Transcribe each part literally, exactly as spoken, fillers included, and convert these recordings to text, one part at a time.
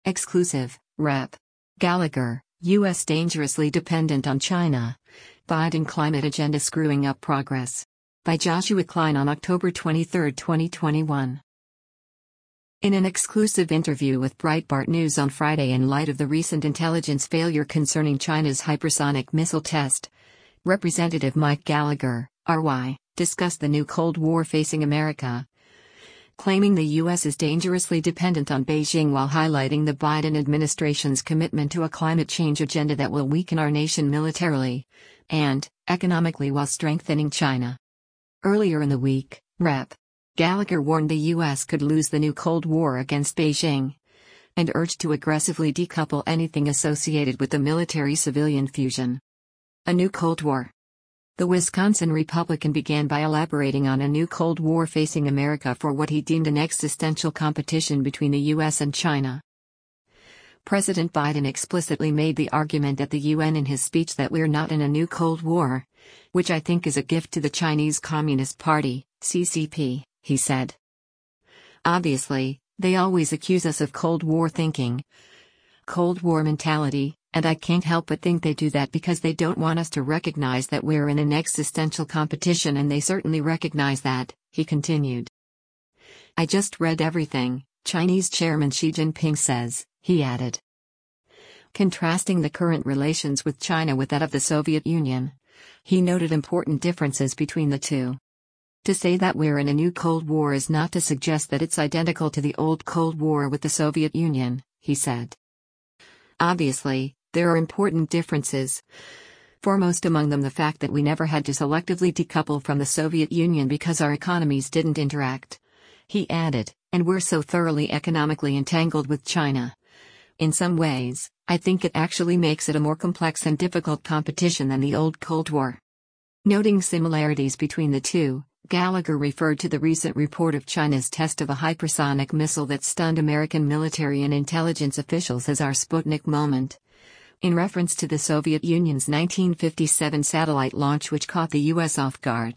Exclusive, Rep. Gallagher, U S dangerously dependent on China. Biden climate agenda screwing up progress. By Joshua Klein on October twenty-third, twenty twenty-one. In an exclusive interview with Breitbart News on Friday in light of the recent intelligence failure concerning China's hypersonic missile test, Representative Mike Gallagher, R Y, discussed the new Cold War facing America, claiming the U S is dangerously dependent on Beijing while highlighting the Biden administration's commitment to a climate change agenda that will weaken our nation militarily and economically while strengthening China. Earlier in the week, Representative Gallagher warned the U S could lose the new Cold War against Beijing and urged to aggressively decouple anything associated with the military-civilian fusion. A new Cold War. The Wisconsin Republican began by elaborating on a new Cold War facing America for what he deemed an existential competition between the U S and China. President Biden explicitly made the argument at the U N in his speech that we're not in a new Cold War, which I think is a gift to the Chinese Communist Party, C C P, he said. Obviously, they always accuse us of Cold War thinking, Cold War mentality, and I can't help but think they do that because they don't want us to recognize that we're in an existential competition, and they certainly recognize that, he continued. I just read everything, Chinese Chairman Xi Jinping says, he added. Contrasting the current relations with China with that of the Soviet Union, he noted important differences between the two. To say that we're in a new Cold War is not to suggest that it's identical to the old Cold War with the Soviet Union, he said. Obviously, there are important differences. Foremost among them the fact that we never had to selectively decouple from the Soviet Union because our economies didn't interact. He added, and we're so thoroughly economically entangled with China. In some ways, I think it actually makes it a more complex and difficult competition than the old Cold War. Noting similarities between the two, Gallagher referred to the recent report of China's test of a hypersonic missile that stunned American military and intelligence officials as our Sputnik moment, in reference to the Soviet Union's nineteen fifty-seven satellite launch which caught the U S off guard.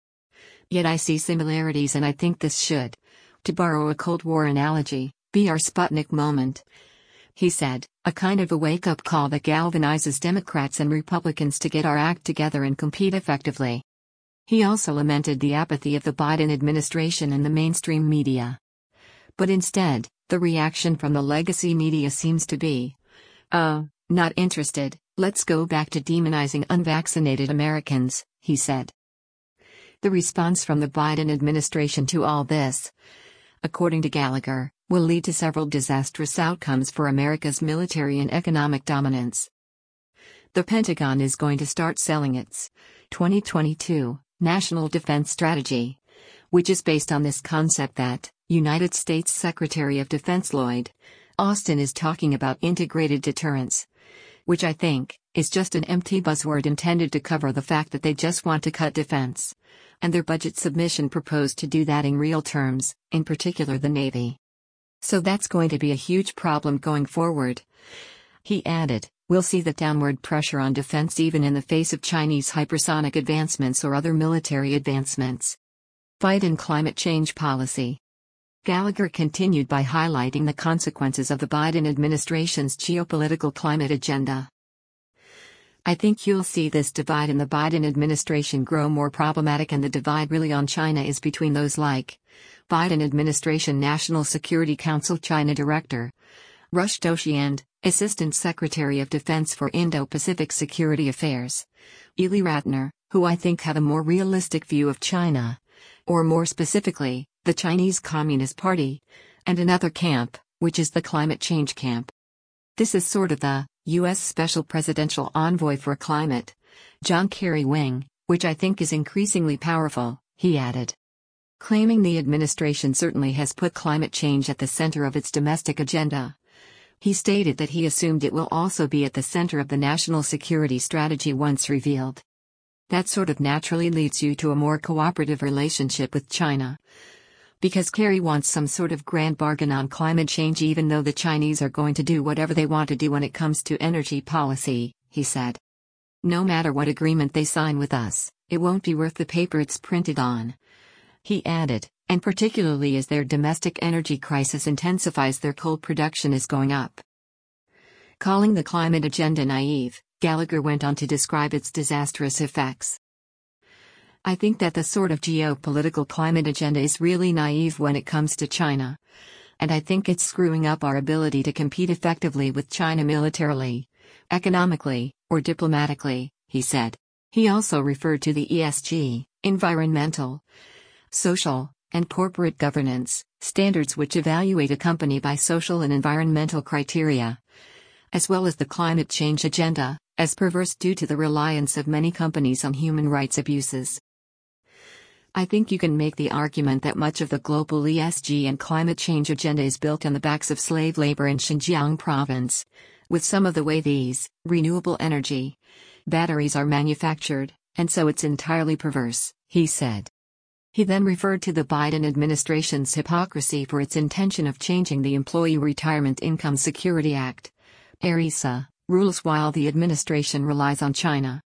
Yet I see similarities, and I think this should, to borrow a Cold War analogy, be our Sputnik moment, he said, a kind of a wake-up call that galvanizes Democrats and Republicans to get our act together and compete effectively. He also lamented the apathy of the Biden administration and the mainstream media. But instead, the reaction from the legacy media seems to be, oh, not interested, let's go back to demonizing unvaccinated Americans, he said. The response from the Biden administration to all this, according to Gallagher, will lead to several disastrous outcomes for America's military and economic dominance. The Pentagon is going to start selling its twenty twenty-two National Defense Strategy, which is based on this concept that United States Secretary of Defense Lloyd Austin is talking about integrated deterrence, which I think is just an empty buzzword intended to cover the fact that they just want to cut defense, and their budget submission proposed to do that in real terms, in particular the Navy. So that's going to be a huge problem going forward. He added, we'll see the downward pressure on defense even in the face of Chinese hypersonic advancements or other military advancements. Biden climate change policy. Gallagher continued by highlighting the consequences of the Biden administration's geopolitical climate agenda. I think you'll see this divide in the Biden administration grow more problematic, and the divide really on China is between those like Biden administration National Security Council China Director Rush Doshi and Assistant Secretary of Defense for Indo-Pacific Security Affairs Ely Ratner, who I think have a more realistic view of China, or more specifically, the Chinese Communist Party, and another camp, which is the climate change camp. This is sort of the U S Special Presidential Envoy for Climate, John Kerry wing, which I think is increasingly powerful, he added. Claiming the administration certainly has put climate change at the center of its domestic agenda, he stated that he assumed it will also be at the center of the national security strategy once revealed. That sort of naturally leads you to a more cooperative relationship with China, because Kerry wants some sort of grand bargain on climate change, even though the Chinese are going to do whatever they want to do when it comes to energy policy, he said. No matter what agreement they sign with us, it won't be worth the paper it's printed on, he added, and particularly as their domestic energy crisis intensifies, their coal production is going up. Calling the climate agenda naive, Gallagher went on to describe its disastrous effects. I think that the sort of geopolitical climate agenda is really naive when it comes to China. And I think it's screwing up our ability to compete effectively with China militarily, economically, or diplomatically, he said. He also referred to the E S G, environmental, social, and corporate governance standards which evaluate a company by social and environmental criteria, as well as the climate change agenda, as perverse due to the reliance of many companies on human rights abuses. I think you can make the argument that much of the global E S G and climate change agenda is built on the backs of slave labor in Xinjiang province, with some of the way these renewable energy batteries are manufactured, and so it's entirely perverse, he said. He then referred to the Biden administration's hypocrisy for its intention of changing the Employee Retirement Income Security Act, ERISA, rules while the administration relies on China.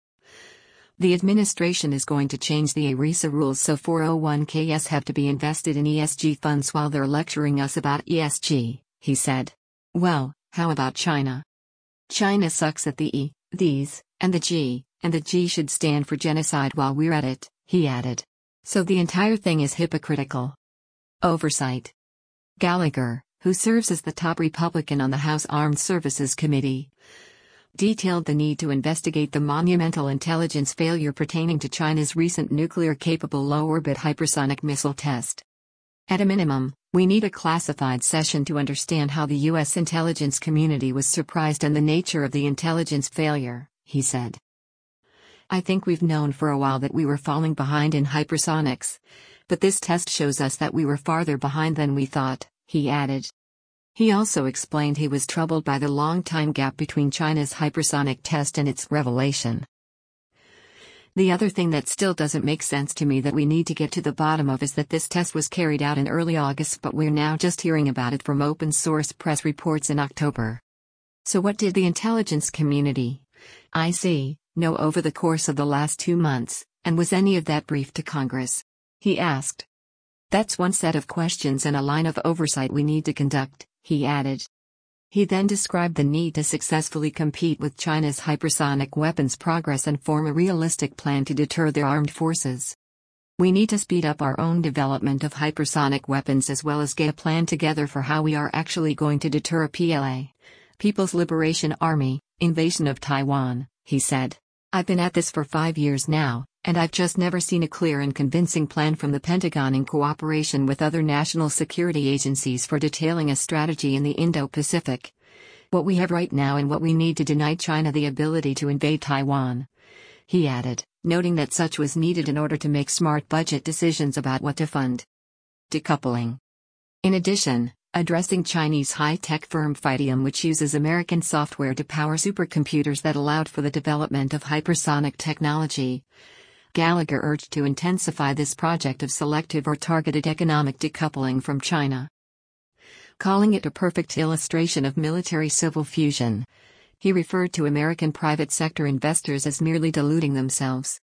The administration is going to change the ERISA rules so four oh one Ks have to be invested in E S G funds while they're lecturing us about E S G, he said. Well, how about China? China sucks at the E, these, and the G, and the G should stand for genocide while we're at it, he added. So the entire thing is hypocritical. Oversight. Gallagher, who serves as the top Republican on the House Armed Services Committee, detailed the need to investigate the monumental intelligence failure pertaining to China's recent nuclear-capable low-orbit hypersonic missile test. At a minimum, we need a classified session to understand how the U S intelligence community was surprised and the nature of the intelligence failure, he said. I think we've known for a while that we were falling behind in hypersonics, but this test shows us that we were farther behind than we thought, he added. He also explained he was troubled by the long time gap between China's hypersonic test and its revelation. The other thing that still doesn't make sense to me that we need to get to the bottom of is that this test was carried out in early August, but we're now just hearing about it from open source press reports in October. So what did the intelligence community, I C, know over the course of the last two months, and was any of that briefed to Congress? He asked. That's one set of questions and a line of oversight we need to conduct, he added. He then described the need to successfully compete with China's hypersonic weapons progress and form a realistic plan to deter their armed forces. We need to speed up our own development of hypersonic weapons as well as get a plan together for how we are actually going to deter a P L A, People's Liberation Army, invasion of Taiwan, he said. I've been at this for five years now, and I've just never seen a clear and convincing plan from the Pentagon in cooperation with other national security agencies for detailing a strategy in the Indo-Pacific. What we have right now and what we need to deny China the ability to invade Taiwan, he added, noting that such was needed in order to make smart budget decisions about what to fund. Decoupling. In addition, addressing Chinese high-tech firm Phytium, which uses American software to power supercomputers that allowed for the development of hypersonic technology, Gallagher urged to intensify this project of selective or targeted economic decoupling from China. Calling it a perfect illustration of military-civil fusion, he referred to American private sector investors as merely deluding themselves.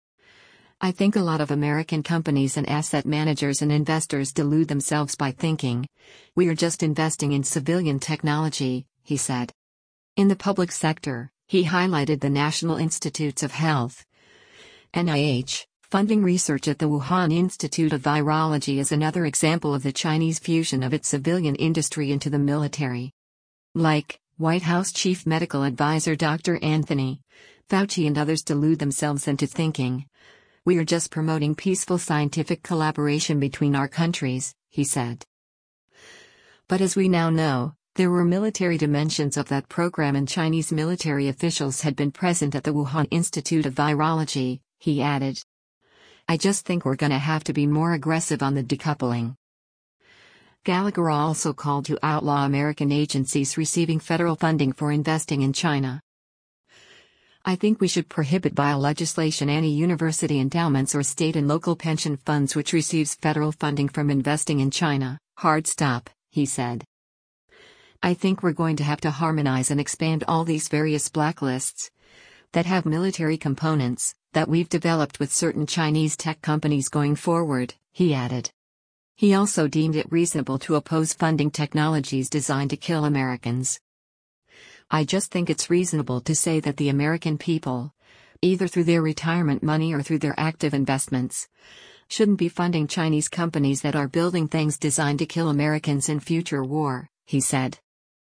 I think a lot of American companies and asset managers and investors delude themselves by thinking, we are just investing in civilian technology, he said. In the public sector, he highlighted the National Institutes of Health, N I H, funding research at the Wuhan Institute of Virology as another example of the Chinese fusion of its civilian industry into the military. Like White House Chief Medical Advisor Doctor Anthony Fauci and others delude themselves into thinking, we are just promoting peaceful scientific collaboration between our countries, he said. But as we now know, there were military dimensions of that program and Chinese military officials had been present at the Wuhan Institute of Virology, he added. I just think we're gonna have to be more aggressive on the decoupling. Gallagher also called to outlaw American agencies receiving federal funding for investing in China. I think we should prohibit by legislation any university endowments or state and local pension funds which receives federal funding from investing in China. Hard stop, he said. I think we're going to have to harmonize and expand all these various blacklists that have military components that we've developed with certain Chinese tech companies going forward, he added. He also deemed it reasonable to oppose funding technologies designed to kill Americans. I just think it's reasonable to say that the American people, either through their retirement money or through their active investments, shouldn't be funding Chinese companies that are building things designed to kill Americans in future war, he said.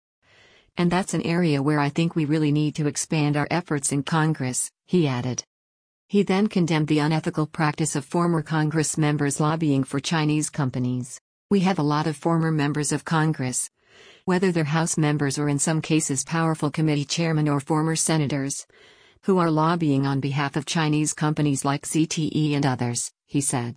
And that's an area where I think we really need to expand our efforts in Congress, he added. He then condemned the unethical practice of former Congress members lobbying for Chinese companies. We have a lot of former members of Congress, whether they're House members or in some cases powerful committee chairmen or former senators, who are lobbying on behalf of Chinese companies like Z T E and others, he said.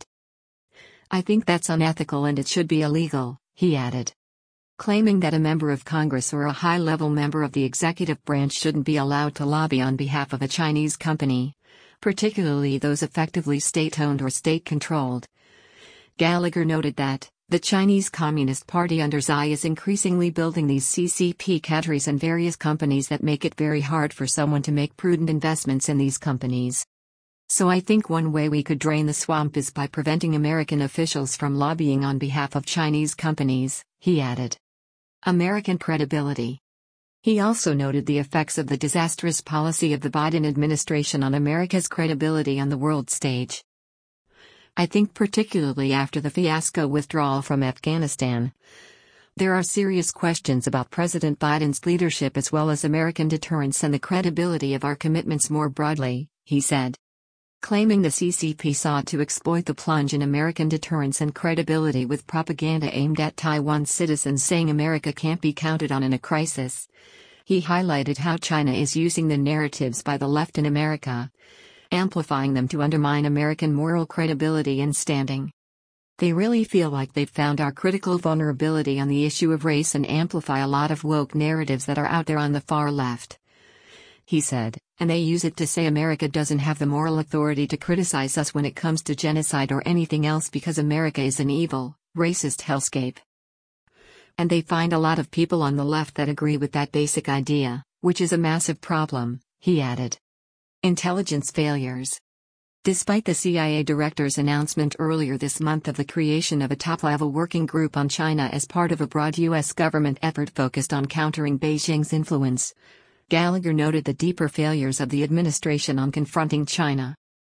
I think that's unethical and it should be illegal, he added. Claiming that a member of Congress or a high-level member of the executive branch shouldn't be allowed to lobby on behalf of a Chinese company, particularly those effectively state-owned or state-controlled. Gallagher noted that the Chinese Communist Party under Xi is increasingly building these C C P cadres and various companies that make it very hard for someone to make prudent investments in these companies. So I think one way we could drain the swamp is by preventing American officials from lobbying on behalf of Chinese companies, he added. American credibility. He also noted the effects of the disastrous policy of the Biden administration on America's credibility on the world stage. I think particularly after the fiasco withdrawal from Afghanistan, there are serious questions about President Biden's leadership as well as American deterrence and the credibility of our commitments more broadly, he said. Claiming the C C P sought to exploit the plunge in American deterrence and credibility with propaganda aimed at Taiwan's citizens, saying America can't be counted on in a crisis, he highlighted how China is using the narratives by the left in America, amplifying them to undermine American moral credibility and standing. They really feel like they've found our critical vulnerability on the issue of race and amplify a lot of woke narratives that are out there on the far left, he said, and they use it to say America doesn't have the moral authority to criticize us when it comes to genocide or anything else because America is an evil, racist hellscape. And they find a lot of people on the left that agree with that basic idea, which is a massive problem, he added. Intelligence failures. Despite the C I A director's announcement earlier this month of the creation of a top-level working group on China as part of a broad U S government effort focused on countering Beijing's influence, Gallagher noted the deeper failures of the administration on confronting China.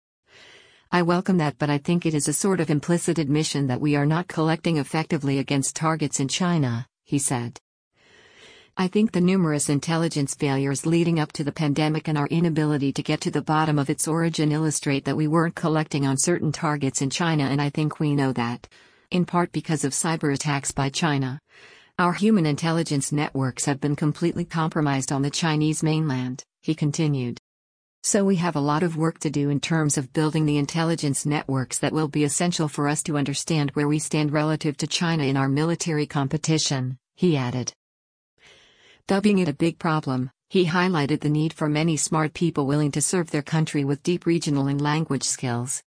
I welcome that, but I think it is a sort of implicit admission that we are not collecting effectively against targets in China, he said. I think the numerous intelligence failures leading up to the pandemic and our inability to get to the bottom of its origin illustrate that we weren't collecting on certain targets in China, and I think we know that, in part because of cyber attacks by China. Our human intelligence networks have been completely compromised on the Chinese mainland, he continued. So we have a lot of work to do in terms of building the intelligence networks that will be essential for us to understand where we stand relative to China in our military competition, he added. Dubbing it a big problem, he highlighted the need for many smart people willing to serve their country with deep regional and language skills.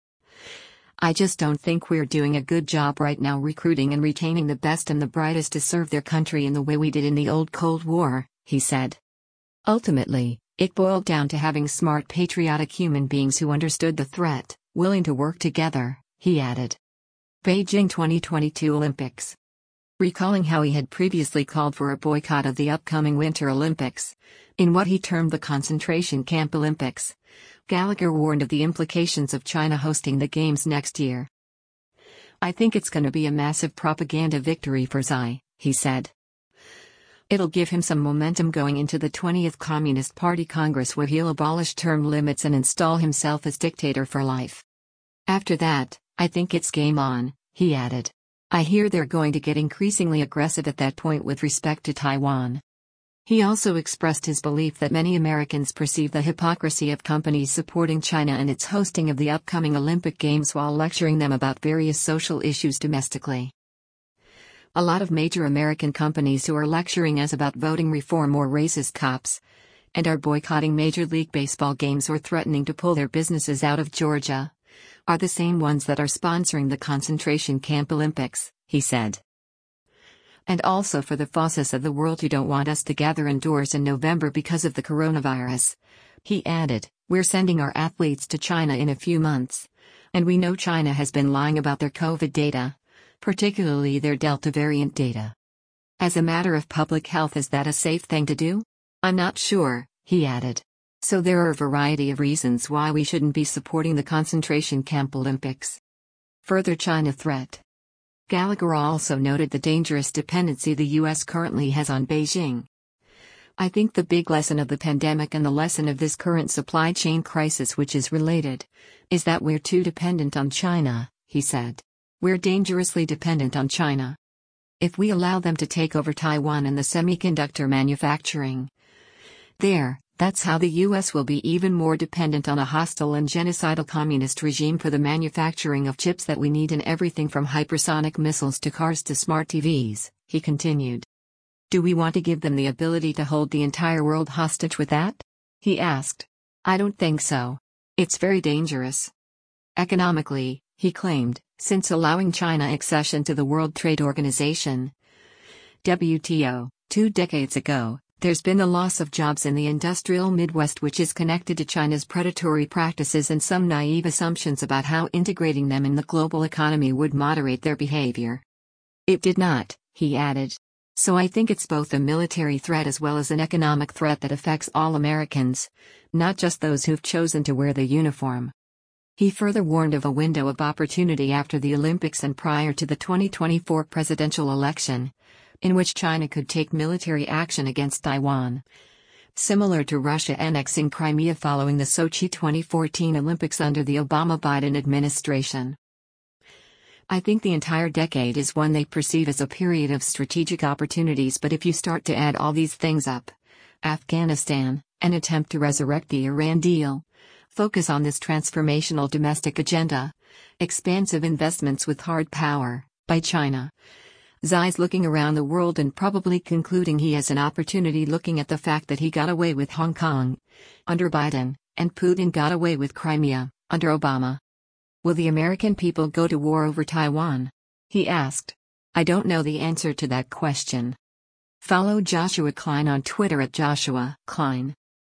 I just don't think we're doing a good job right now recruiting and retaining the best and the brightest to serve their country in the way we did in the old Cold War, he said. Ultimately, it boiled down to having smart, patriotic human beings who understood the threat, willing to work together, he added. Beijing twenty twenty-two Olympics. Recalling how he had previously called for a boycott of the upcoming Winter Olympics, in what he termed the concentration camp Olympics, Gallagher warned of the implications of China hosting the Games next year. I think it's going to be a massive propaganda victory for Xi, he said. It'll give him some momentum going into the twentieth Communist Party Congress, where he'll abolish term limits and install himself as dictator for life. After that, I think it's game on, he added. I hear they're going to get increasingly aggressive at that point with respect to Taiwan. He also expressed his belief that many Americans perceive the hypocrisy of companies supporting China and its hosting of the upcoming Olympic Games while lecturing them about various social issues domestically. A lot of major American companies who are lecturing us about voting reform or racist cops, and are boycotting Major League Baseball games or threatening to pull their businesses out of Georgia, are the same ones that are sponsoring the concentration camp Olympics, he said. And also for the bosses of the world who don't want us to gather indoors in November because of the coronavirus, he added, we're sending our athletes to China in a few months, and we know China has been lying about their COVID data, particularly their Delta variant data. As a matter of public health, is that a safe thing to do? I'm not sure, he added. So there are a variety of reasons why we shouldn't be supporting the concentration camp Olympics. Further China threat. Gallagher also noted the dangerous dependency the U S currently has on Beijing. I think the big lesson of the pandemic and the lesson of this current supply chain crisis, which is related, is that we're too dependent on China, he said. We're dangerously dependent on China. If we allow them to take over Taiwan and the semiconductor manufacturing there, that's how the U S will be even more dependent on a hostile and genocidal communist regime for the manufacturing of chips that we need in everything from hypersonic missiles to cars to smart T Vs, he continued. Do we want to give them the ability to hold the entire world hostage with that? He asked. I don't think so. It's very dangerous. Economically, he claimed, since allowing China accession to the World Trade Organization, W T O, two decades ago, there's been the loss of jobs in the industrial Midwest, which is connected to China's predatory practices and some naive assumptions about how integrating them in the global economy would moderate their behavior. It did not, he added. So I think it's both a military threat as well as an economic threat that affects all Americans, not just those who've chosen to wear the uniform. He further warned of a window of opportunity after the Olympics and prior to the twenty twenty-four presidential election, in which China could take military action against Taiwan, similar to Russia annexing Crimea following the Sochi twenty fourteen Olympics under the Obama-Biden administration. I think the entire decade is one they perceive as a period of strategic opportunities, but if you start to add all these things up, Afghanistan, an attempt to resurrect the Iran deal, focus on this transformational domestic agenda, expansive investments with hard power, by China, Xi's looking around the world and probably concluding he has an opportunity, looking at the fact that he got away with Hong Kong under Biden, and Putin got away with Crimea under Obama. Will the American people go to war over Taiwan? He asked. I don't know the answer to that question. Follow Joshua Klein on Twitter at Joshua Klein.